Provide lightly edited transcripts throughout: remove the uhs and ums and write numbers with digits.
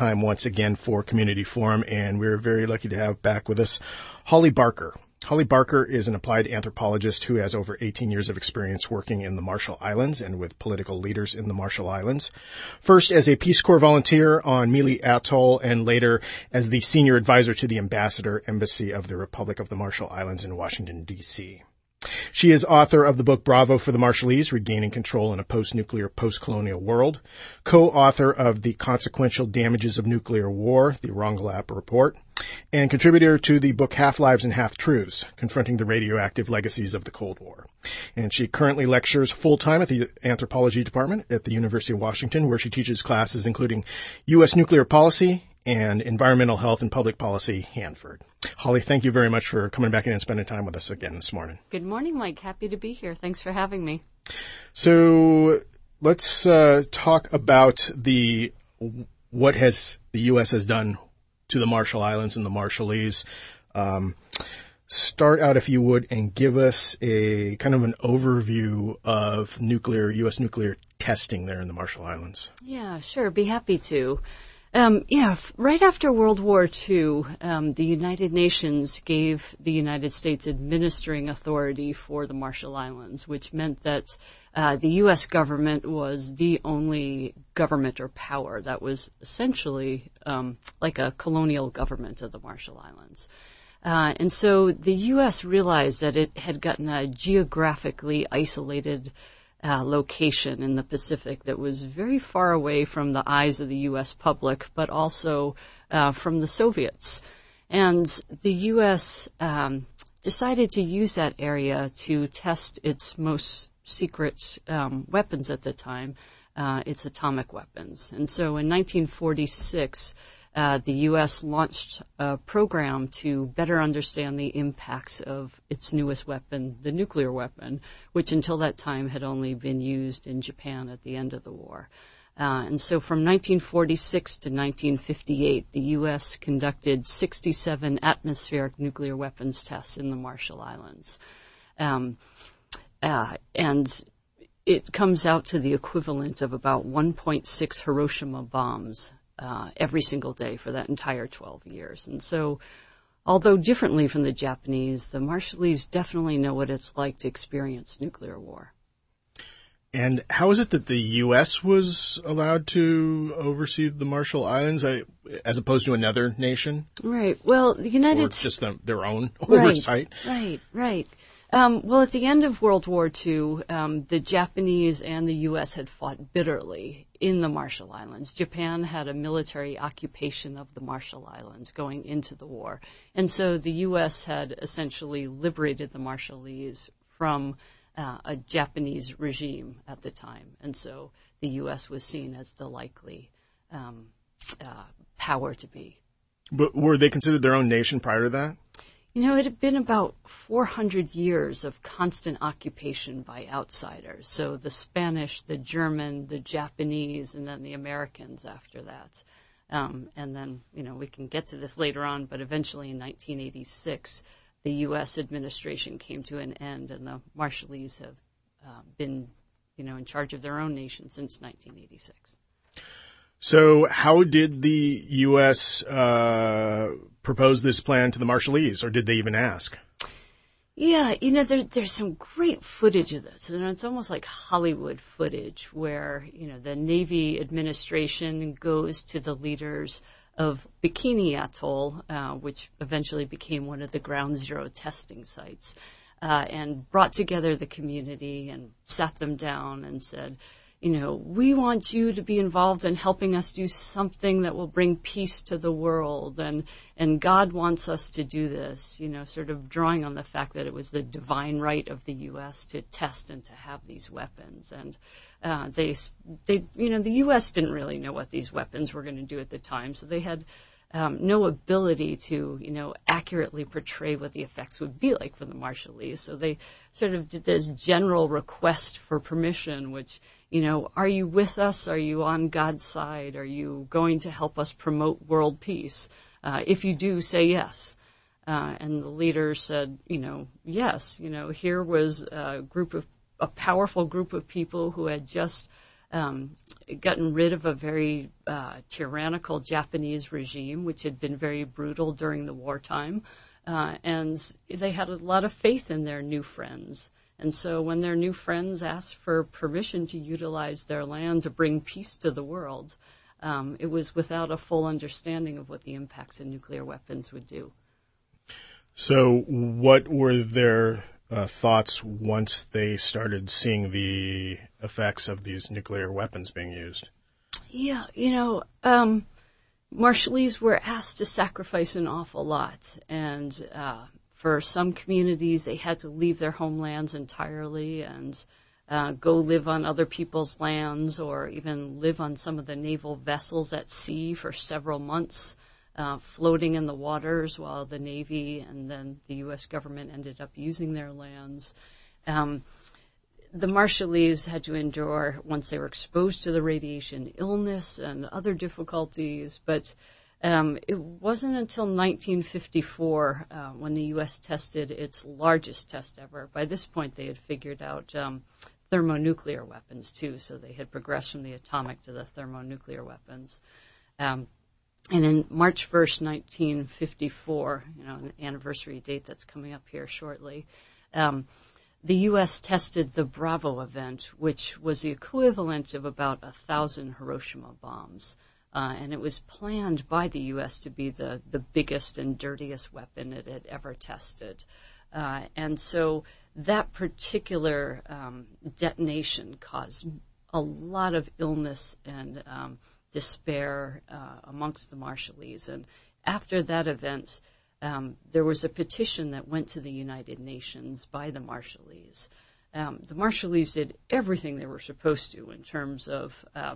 time once again for Community Forum, and we're very lucky to have back with us Holly Barker. Holly Barker is an applied anthropologist who has over 18 years of experience working in the Marshall Islands and with political leaders in the Marshall Islands. First as a Peace Corps volunteer on Mealy Atoll, and later as the senior advisor to the Embassy of the Republic of the Marshall Islands in Washington, D.C. She is author of the book Bravo for the Marshallese, Regaining Control in a Post-Nuclear, Post-Colonial World, co-author of The Consequential Damages of Nuclear War, the Rongelap Report, and contributor to the book Half-Lives and Half-Truths, Confronting the Radioactive Legacies of the Cold War. And she currently lectures full-time at the Anthropology Department at the University of Washington, where she teaches classes including U.S. Nuclear Policy and Environmental Health and Public Policy, Hanford. Holly, thank you very much for coming back in and spending time with us again this morning. Good morning, Mike. Happy to be here. Thanks for having me. So let's talk about what the U.S. has done to the Marshall Islands and the Marshallese. Start out, if you would, and give us a kind of an overview of U.S. nuclear testing there in the Marshall Islands. Yeah, sure. Be happy to. Right after World War II, the United Nations gave the United States administering authority for the Marshall Islands, which meant that the U.S. government was the only government or power that was essentially like a colonial government of the Marshall Islands. And so the U.S. realized that it had gotten a geographically isolated location in the Pacific that was very far away from the eyes of the U.S. public, but also from the Soviets. And the U.S. decided to use that area to test its most secret weapons at the time, its atomic weapons. And so in 1946, the U.S. launched a program to better understand the impacts of its newest weapon, the nuclear weapon, which until that time had only been used in Japan at the end of the war. And so from 1946 to 1958, the U.S. conducted 67 atmospheric nuclear weapons tests in the Marshall Islands. And it comes out to the equivalent of about 1.6 Hiroshima bombs every single day for that entire 12 years. And so, although differently from the Japanese, the Marshallese definitely know what it's like to experience nuclear war. And how is it that the U.S. was allowed to oversee the Marshall Islands as opposed to another nation? Right. Well, the United States... just their own oversight? Right. Well, at the end of World War II, the Japanese and the U.S. had fought bitterly in the Marshall Islands. Japan had a military occupation of the Marshall Islands going into the war. And so the U.S. had essentially liberated the Marshallese from a Japanese regime at the time. And so the U.S. was seen as the likely power to be. But were they considered their own nation prior to that? You know, it had been about 400 years of constant occupation by outsiders. So the Spanish, the German, the Japanese, and then the Americans after that. And then, we can get to this later on, but eventually in 1986, the U.S. administration came to an end, and the Marshallese have been, in charge of their own nation since 1986. So how did the U.S. propose this plan to the Marshallese, or did they even ask? Yeah, there's some great footage of this, and it's almost like Hollywood footage where, the Navy administration goes to the leaders of Bikini Atoll, which eventually became one of the ground zero testing sites, and brought together the community and sat them down and said, we want you to be involved in helping us do something that will bring peace to the world, and God wants us to do this, sort of drawing on the fact that it was the divine right of the U.S. to test and to have these weapons. And the U.S. didn't really know what these weapons were going to do at the time, so they had no ability to, accurately portray what the effects would be like for the Marshallese. So they sort of did this general request for permission, which, are you with us? Are you on God's side? Are you going to help us promote world peace? If you do, say yes. And the leader said, yes. Here was a powerful group of people who had just gotten rid of a very tyrannical Japanese regime, which had been very brutal during the wartime. And they had a lot of faith in their new friends. And so when their new friends asked for permission to utilize their land to bring peace to the world, it was without a full understanding of what the impacts of nuclear weapons would do. So what were their thoughts once they started seeing the effects of these nuclear weapons being used? Yeah, Marshallese were asked to sacrifice an awful lot, and for some communities, they had to leave their homelands entirely and go live on other people's lands or even live on some of the naval vessels at sea for several months, floating in the waters while the Navy and then the U.S. government ended up using their lands. The Marshallese had to endure, once they were exposed to the radiation, illness and other difficulties, but it wasn't until 1954 when the U.S. tested its largest test ever. By this point, they had figured out thermonuclear weapons, too, so they had progressed from the atomic to the thermonuclear weapons. And in March 1st, 1954, an anniversary date that's coming up here shortly, the U.S. tested the Bravo event, which was the equivalent of about 1,000 Hiroshima bombs. And it was planned by the U.S. to be the biggest and dirtiest weapon it had ever tested. And so that particular detonation caused a lot of illness and despair amongst the Marshallese. And after that event, there was a petition that went to the United Nations by the Marshallese. The Marshallese did everything they were supposed to in terms of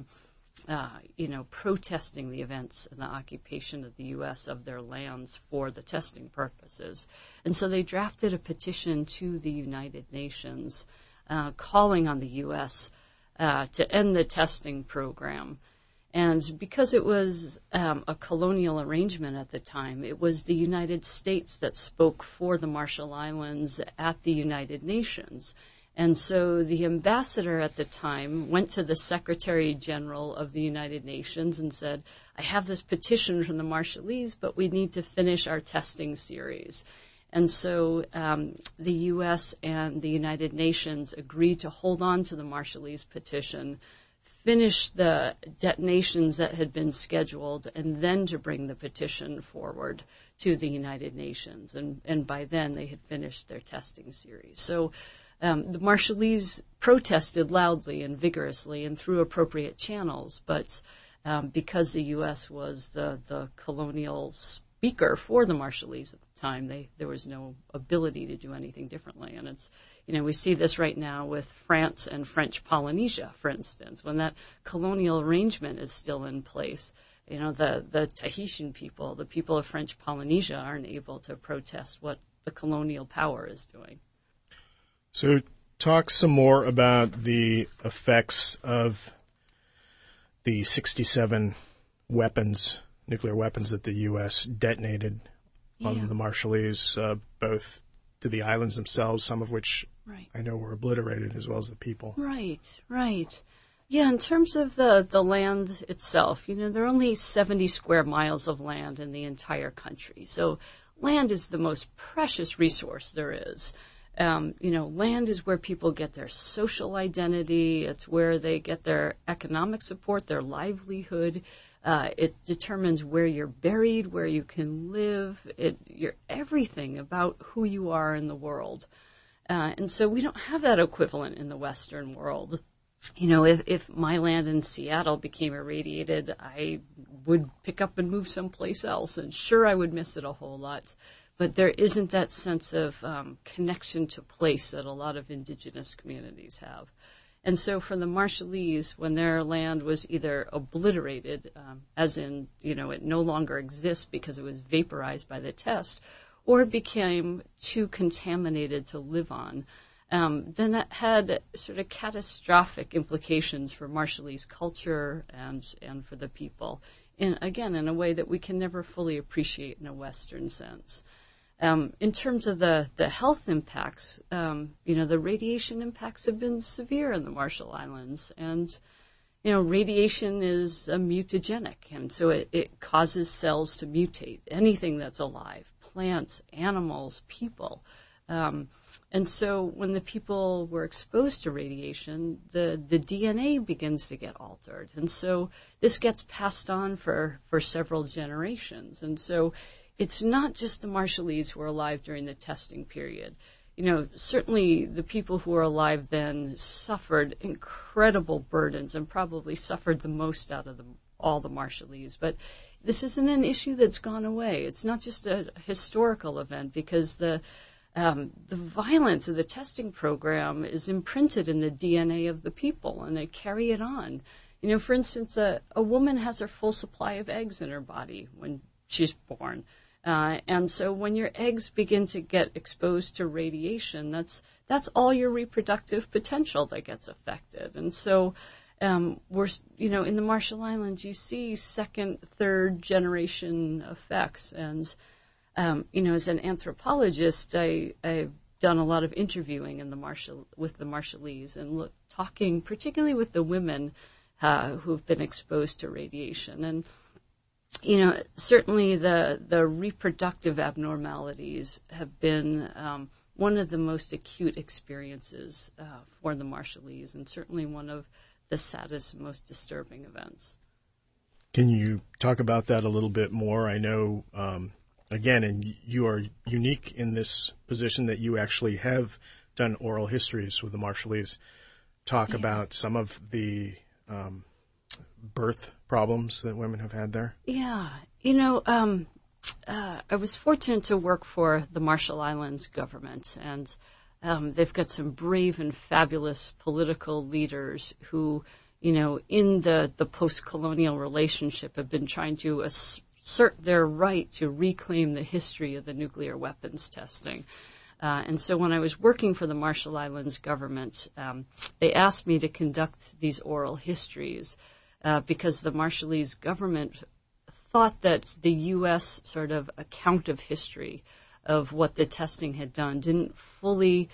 protesting the events and the occupation of the U.S. of their lands for the testing purposes. And so they drafted a petition to the United Nations calling on the U.S. To end the testing program. And because it was a colonial arrangement at the time, it was the United States that spoke for the Marshall Islands at the United Nations. And so the ambassador at the time went to the Secretary General of the United Nations and said, I have this petition from the Marshallese, but we need to finish our testing series. And so the U.S. and the United Nations agreed to hold on to the Marshallese petition, finish the detonations that had been scheduled, and then to bring the petition forward to the United Nations. And by then they had finished their testing series. So the Marshallese protested loudly and vigorously and through appropriate channels, but because the U.S. was the colonial speaker for the Marshallese at the time, there was no ability to do anything differently. And it's, we see this right now with France and French Polynesia, for instance, when that colonial arrangement is still in place. The Tahitian people, the people of French Polynesia, aren't able to protest what the colonial power is doing. So talk some more about the effects of the 67 nuclear weapons that the U.S. detonated on the Marshallese, both to the islands themselves, some of which I know were obliterated, as well as the people. Right. Yeah, in terms of the land itself, there are only 70 square miles of land in the entire country. So land is the most precious resource there is. Land is where people get their social identity. It's where they get their economic support, their livelihood. It determines where you're buried, where you can live. You're everything about who you are in the world. And so we don't have that equivalent in the Western world. If my land in Seattle became irradiated, I would pick up and move someplace else. And sure, I would miss it a whole lot. But there isn't that sense of connection to place that a lot of indigenous communities have. And so for the Marshallese, when their land was either obliterated, as in, it no longer exists because it was vaporized by the test, or it became too contaminated to live on, then that had sort of catastrophic implications for Marshallese culture and for the people, in a way that we can never fully appreciate in a Western sense. In terms of the health impacts, the radiation impacts have been severe in the Marshall Islands. And, radiation is mutagenic, and so it causes cells to mutate. Anything that's alive, plants, animals, people. And so when the people were exposed to radiation, the DNA begins to get altered. And so this gets passed on for several generations. And so it's not just the Marshallese who were alive during the testing period. Certainly the people who were alive then suffered incredible burdens and probably suffered the most out of all the Marshallese. But this isn't an issue that's gone away. It's not just a historical event, because the violence of the testing program is imprinted in the DNA of the people, and they carry it on. For instance, a woman has her full supply of eggs in her body when she's born. And so when your eggs begin to get exposed to radiation, that's all your reproductive potential that gets affected. And so we're, in the Marshall Islands, you see second, third generation effects. And as an anthropologist, I've done a lot of interviewing with the Marshallese and talking particularly with the women who've been exposed to radiation. And, certainly the reproductive abnormalities have been one of the most acute experiences for the Marshallese, and certainly one of the saddest and most disturbing events. Can you talk about that a little bit more? I know, again, and you are unique in this position that you actually have done oral histories with the Marshallese. Talk about some of the birth problems that women have had there. Yeah. I was fortunate to work for the Marshall Islands government, and they've got some brave and fabulous political leaders who, in the post-colonial relationship have been trying to assert their right to reclaim the history of the nuclear weapons testing. And so when I was working for the Marshall Islands government, they asked me to conduct these oral histories because the Marshallese government thought that the U.S. sort of account of history of what the testing had done didn't fully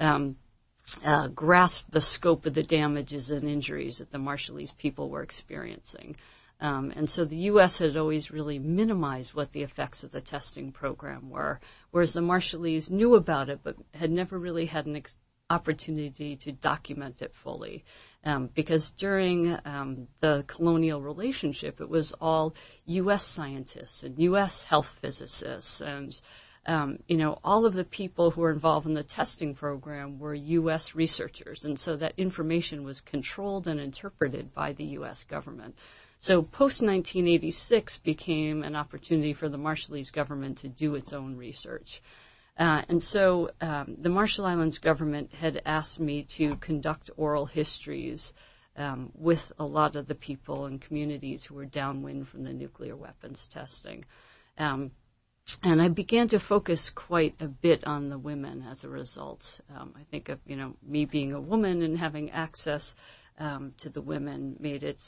grasp the scope of the damages and injuries that the Marshallese people were experiencing. And so the U.S. had always really minimized what the effects of the testing program were, whereas the Marshallese knew about it but had never really had an opportunity to document it fully. Because during the colonial relationship, it was all U.S. scientists and U.S. health physicists and all of the people who were involved in the testing program were U.S. researchers, and so that information was controlled and interpreted by the U.S. government. So post-1986 became an opportunity for the Marshallese government to do its own research. And so the Marshall Islands government had asked me to conduct oral histories with a lot of the people and communities who were downwind from the nuclear weapons testing. And I began to focus quite a bit on the women as a result. I think of, me being a woman and having access to the women made it,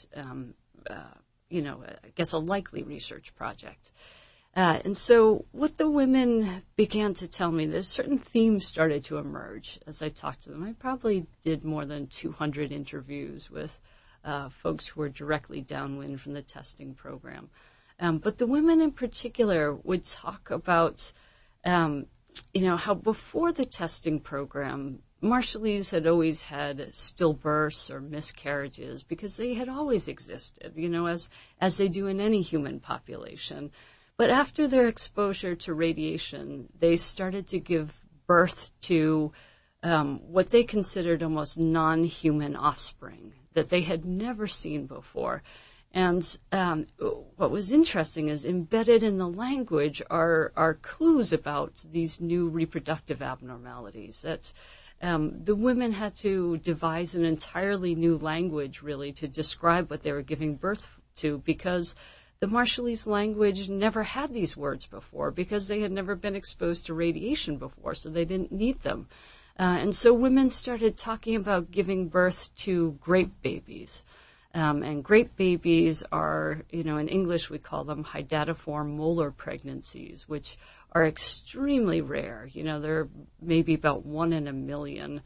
I guess a likely research project. And so what the women began to tell me, there's certain themes started to emerge as I talked to them. I probably did more than 200 interviews with folks who were directly downwind from the testing program. But the women in particular would talk about, how before the testing program, Marshallese had always had stillbirths or miscarriages because they had always existed, as they do in any human population. But after their exposure to radiation, they started to give birth to what they considered almost non-human offspring that they had never seen before. And what was interesting is embedded in the language are clues about these new reproductive abnormalities. That the women had to devise an entirely new language, really, to describe what they were giving birth to, because the Marshallese language never had these words before because they had never been exposed to radiation before, so they didn't need them. And so women started talking about giving birth to grape babies. And grape babies are, in English we call them hydatiform molar pregnancies, which are extremely rare. There are maybe about 1 in a million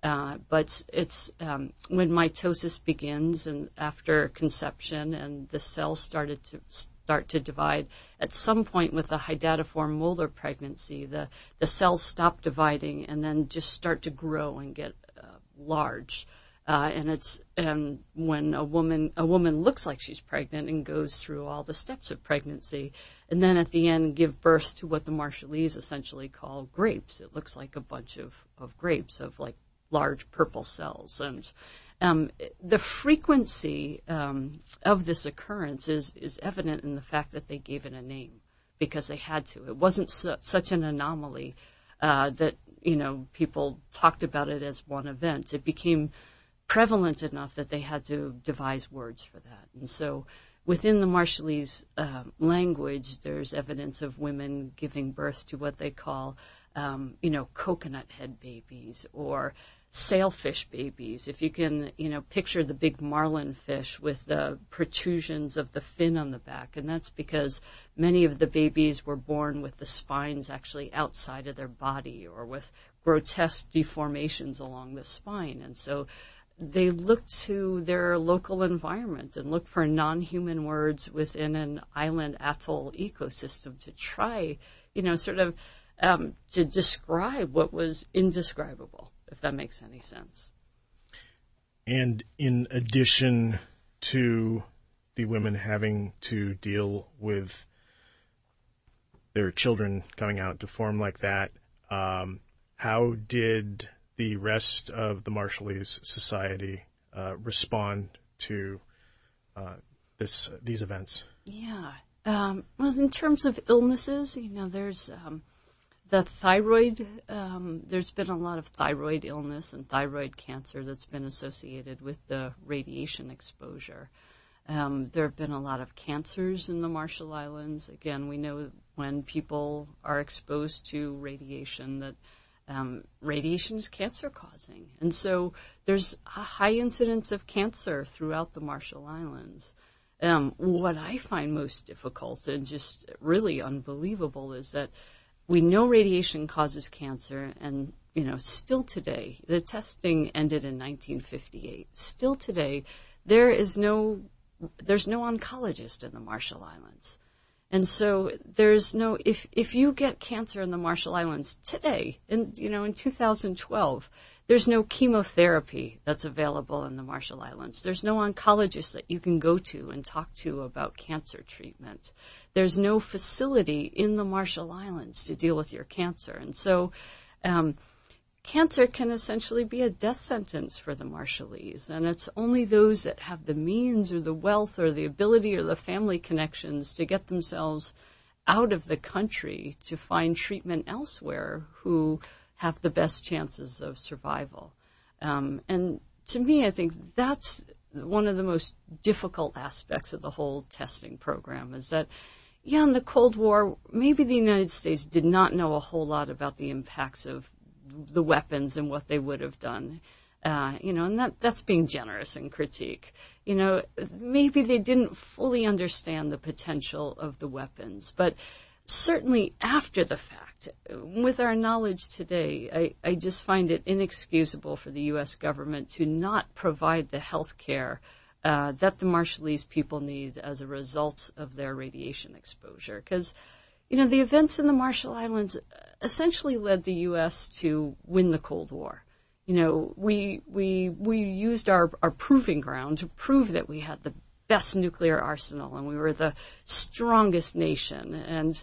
But it's when mitosis begins and after conception and the cells start to divide, at some point with the hydatiform molar pregnancy, the cells stop dividing and then just start to grow and get large. And when a woman looks like she's pregnant and goes through all the steps of pregnancy, and then at the end give birth to what the Marshallese essentially call grapes. It looks like a bunch of grapes of like large purple cells. And the frequency of this occurrence is evident in the fact that they gave it a name because they had to. It wasn't such an anomaly that people talked about it as one event. It became prevalent enough that they had to devise words for that. And so within the Marshallese language, there's evidence of women giving birth to what they call, coconut head babies or sailfish babies. If you can, picture the big marlin fish with the protrusions of the fin on the back. And that's because many of the babies were born with the spines actually outside of their body or with grotesque deformations along the spine. And so they look to their local environment and look for non-human words within an island atoll ecosystem to try, to describe what was indescribable, if that makes any sense. And in addition to the women having to deal with their children coming out deformed like that, how did the rest of the Marshallese society respond to these events? Yeah. Well, in terms of illnesses, there's the thyroid. There's been a lot of thyroid illness and thyroid cancer that's been associated with the radiation exposure. There have been a lot of cancers in the Marshall Islands. Again, we know when people are exposed to radiation that radiation is cancer-causing. And so there's a high incidence of cancer throughout the Marshall Islands. What I find most difficult and just really unbelievable is that we know radiation causes cancer, and, still today, the testing ended in 1958. Still today, there's no oncologist in the Marshall Islands. And so there's no, if you get cancer in the Marshall Islands today, in 2012, there's no chemotherapy that's available in the Marshall Islands. There's no oncologist that you can go to and talk to about cancer treatment. There's no facility in the Marshall Islands to deal with your cancer. And so cancer can essentially be a death sentence for the Marshallese, and it's only those that have the means or the wealth or the ability or the family connections to get themselves out of the country to find treatment elsewhere who have the best chances of survival. And to me, I think that's one of the most difficult aspects of the whole testing program is that, in the Cold War, maybe the United States did not know a whole lot about the impacts of the weapons and what they would have done, and that's being generous in critique. Maybe they didn't fully understand the potential of the weapons, but certainly after the fact, with our knowledge today, I just find it inexcusable for the U.S. government to not provide the health care that the Marshallese people need as a result of their radiation exposure. Because the events in the Marshall Islands essentially led the U.S. to win the Cold War. We used our proving ground to prove that we had the best nuclear arsenal and we were the strongest nation. And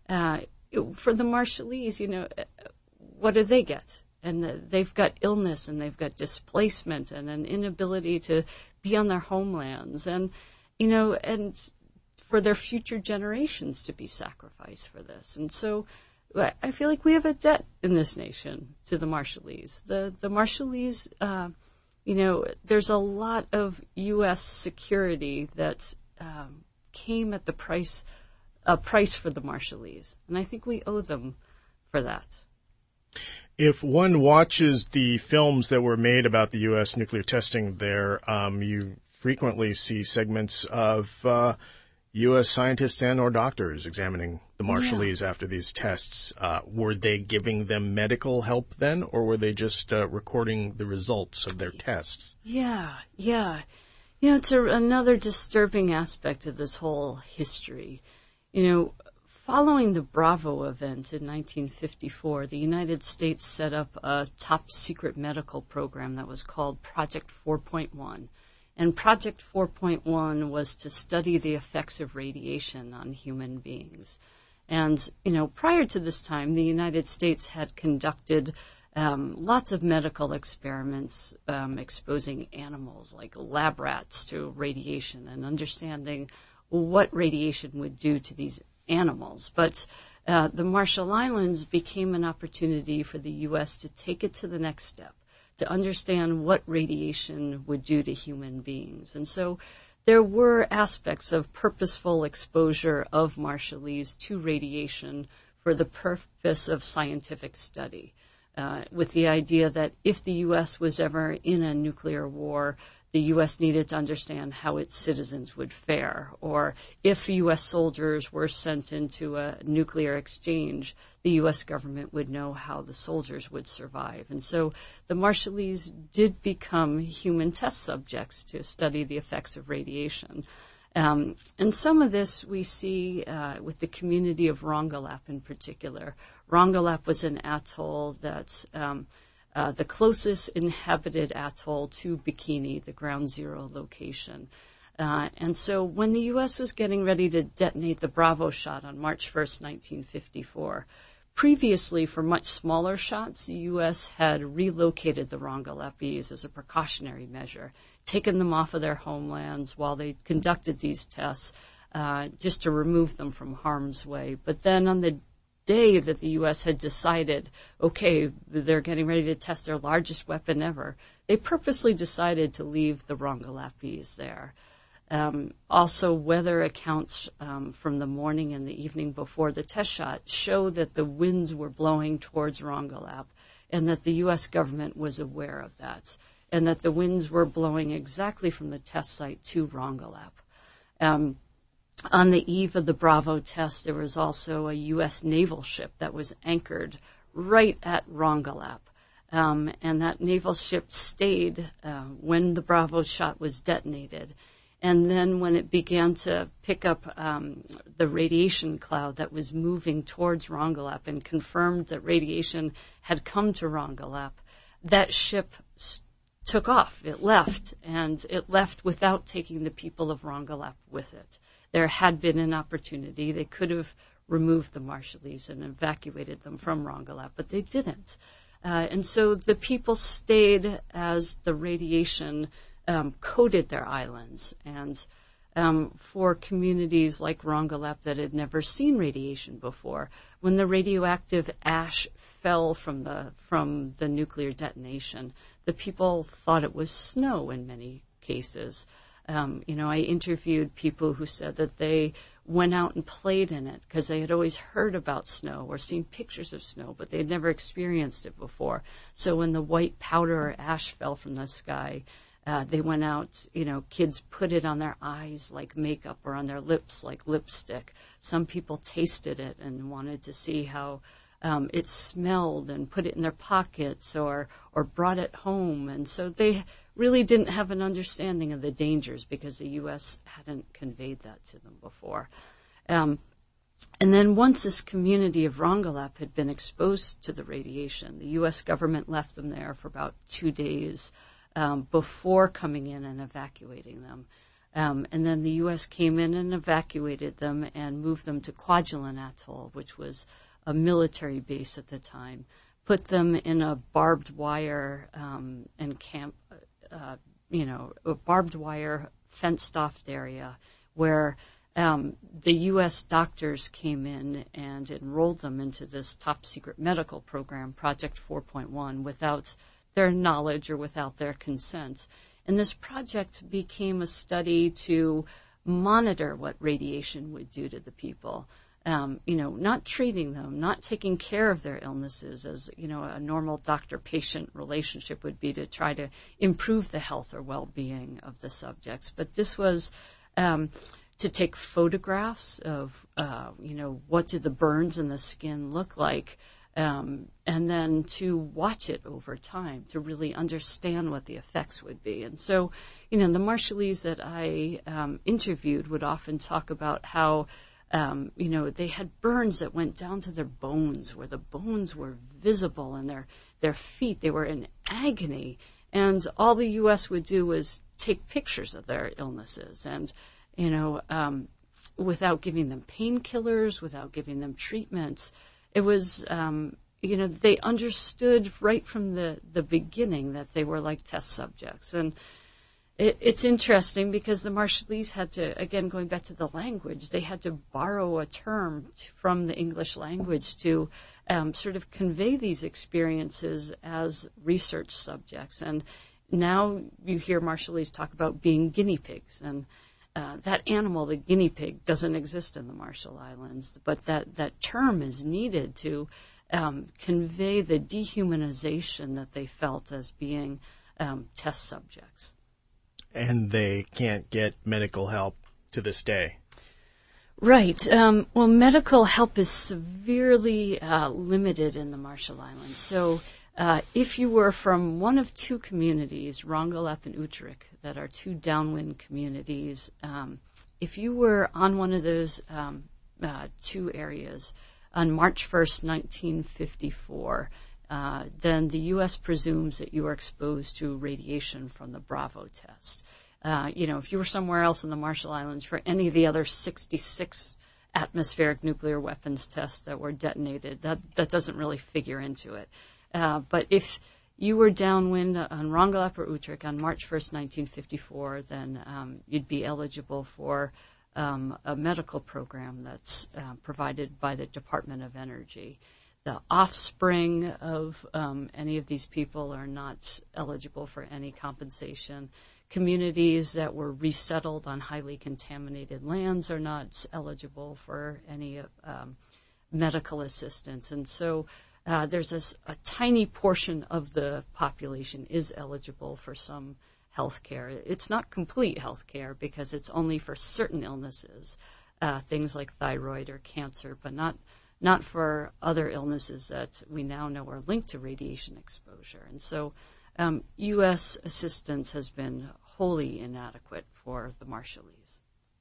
for the Marshallese, what do they get? And they've got illness and they've got displacement and an inability to be on their homelands and for their future generations to be sacrificed for this. And so I feel like we have a debt in this nation to the Marshallese. The Marshallese, there's a lot of U.S. security that came at a price for the Marshallese. And I think we owe them for that. If one watches the films that were made about the U.S. nuclear testing there, you frequently see segments of U.S. scientists and or doctors examining the Marshallese after these tests, were they giving them medical help then, or were they just recording the results of their tests? Yeah. It's another disturbing aspect of this whole history. Following the Bravo event in 1954, the United States set up a top-secret medical program that was called Project 4.1. And Project 4.1 was to study the effects of radiation on human beings. And, prior to this time, the United States had conducted lots of medical experiments exposing animals like lab rats to radiation and understanding what radiation would do to these animals. But the Marshall Islands became an opportunity for the U.S. to take it to the next step, to understand what radiation would do to human beings. And so there were aspects of purposeful exposure of Marshallese to radiation for the purpose of scientific study, with the idea that if the U.S. was ever in a nuclear war, the U.S. needed to understand how its citizens would fare, or if U.S. soldiers were sent into a nuclear exchange, the U.S. government would know how the soldiers would survive. And so the Marshallese did become human test subjects to study the effects of radiation. And some of this we see with the community of Rongelap in particular. Rongelap was an atoll that's the closest inhabited atoll to Bikini, the ground zero location. And so when the U.S. was getting ready to detonate the Bravo shot on March 1st, 1954, previously for much smaller shots, the U.S. had relocated the Rongelapese as a precautionary measure, taken them off of their homelands while they conducted these tests, just to remove them from harm's way. But then on the day that the U.S. had decided, okay, they're getting ready to test their largest weapon ever, they purposely decided to leave the Rongelapese there. Also, weather accounts from the morning and the evening before the test shot show that the winds were blowing towards Rongelap and that the U.S. government was aware of that, and that the winds were blowing exactly from the test site to Rongelap. On the eve of the Bravo test, there was also a U.S. naval ship that was anchored right at Rongelap. And that naval ship stayed when the Bravo shot was detonated. And then when it began to pick up the radiation cloud that was moving towards Rongelap and confirmed that radiation had come to Rongelap, that ship took off. It left, and it left without taking the people of Rongelap with it. There had been an opportunity. They could have removed the Marshallese and evacuated them from Rongelap, but they didn't. And so the people stayed as the radiation coated their islands. And for communities like Rongelap that had never seen radiation before, when the radioactive ash fell from the nuclear detonation, the people thought it was snow in many cases. I interviewed people who said that they went out and played in it because they had always heard about snow or seen pictures of snow, but they had never experienced it before. So when the white powder or ash fell from the sky, they went out, kids put it on their eyes like makeup or on their lips like lipstick. Some people tasted it and wanted to see how it smelled and put it in their pockets or brought it home. And so they really didn't have an understanding of the dangers because the U.S. hadn't conveyed that to them before. And then once this community of Rongelap had been exposed to the radiation, the U.S. government left them there for about 2 days before coming in and evacuating them. And then the U.S. came in and evacuated them and moved them to Kwajalein Atoll, which was a military base at the time, put them in a barbed wire a barbed wire fenced-off area where the U.S. doctors came in and enrolled them into this top-secret medical program, Project 4.1, without their knowledge or without their consent. And this project became a study to monitor what radiation would do to the people. Not treating them, not taking care of their illnesses as, a normal doctor-patient relationship would be to try to improve the health or well-being of the subjects. But this was to take photographs of, what did the burns in the skin look like, and then to watch it over time to really understand what the effects would be. And so, the Marshallese that I interviewed would often talk about how, they had burns that went down to their bones, where the bones were visible, and their feet, they were in agony. And all the U.S. would do was take pictures of their illnesses and, without giving them painkillers, without giving them treatment. It was, they understood right from the beginning that they were like test subjects. And it's interesting because the Marshallese had to, again, going back to the language, they had to borrow a term from the English language to sort of convey these experiences as research subjects. And now you hear Marshallese talk about being guinea pigs, and that animal, the guinea pig, doesn't exist in the Marshall Islands, but that term is needed to convey the dehumanization that they felt as being test subjects. And they can't get medical help to this day. Right. Well, medical help is severely limited in the Marshall Islands. So if you were from one of two communities, Rongelap and Utrik, that are two downwind communities, if you were on one of those two areas on March 1st, 1954, then the U.S. presumes that you are exposed to radiation from the Bravo test. If you were somewhere else in the Marshall Islands for any of the other 66 atmospheric nuclear weapons tests that were detonated, that doesn't really figure into it. But if you were downwind on Rongelap or Utrik on March 1st, 1954, then you'd be eligible for a medical program that's provided by the Department of Energy. The offspring of any of these people are not eligible for any compensation. Communities that were resettled on highly contaminated lands are not eligible for any medical assistance. And so there's a tiny portion of the population is eligible for some health care. It's not complete health care because it's only for certain illnesses, things like thyroid or cancer, but not for other illnesses that we now know are linked to radiation exposure. And so U.S. assistance has been wholly inadequate for the Marshallese.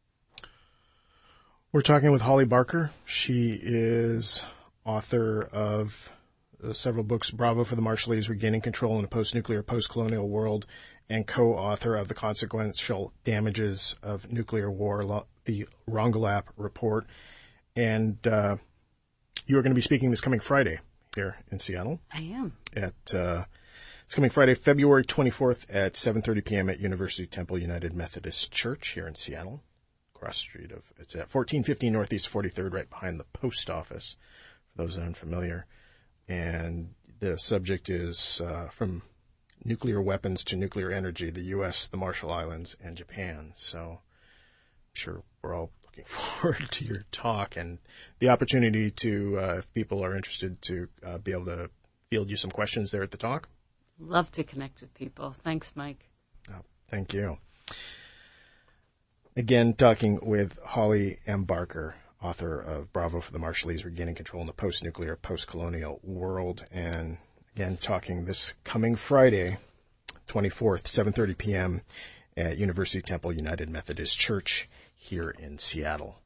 We're talking with Holly Barker. She is author of several books, Bravo for the Marshallese, Regaining Control in a Post-Nuclear, Post-Colonial World, and co-author of The Consequential Damages of Nuclear War, the Rongelap Report. And you are going to be speaking this coming Friday here in Seattle. I am. It's coming Friday, February 24th at 7:30 p.m. at University Temple United Methodist Church here in Seattle. Across the street it's at 1415 Northeast 43rd, right behind the post office, for those that are unfamiliar. And the subject is from nuclear weapons to nuclear energy, the U.S., the Marshall Islands, and Japan. So I'm sure we're all looking forward to your talk and the opportunity to, if people are interested, to be able to field you some questions there at the talk. Love to connect with people. Thanks, Mike. Oh, thank you. Again, talking with Holly M. Barker, author of Bravo for the Marshallese, Regaining Control in the Post-Nuclear, Post-Colonial World. And again, talking this coming Friday, 24th, 7:30 p.m. at University Temple United Methodist Church here in Seattle.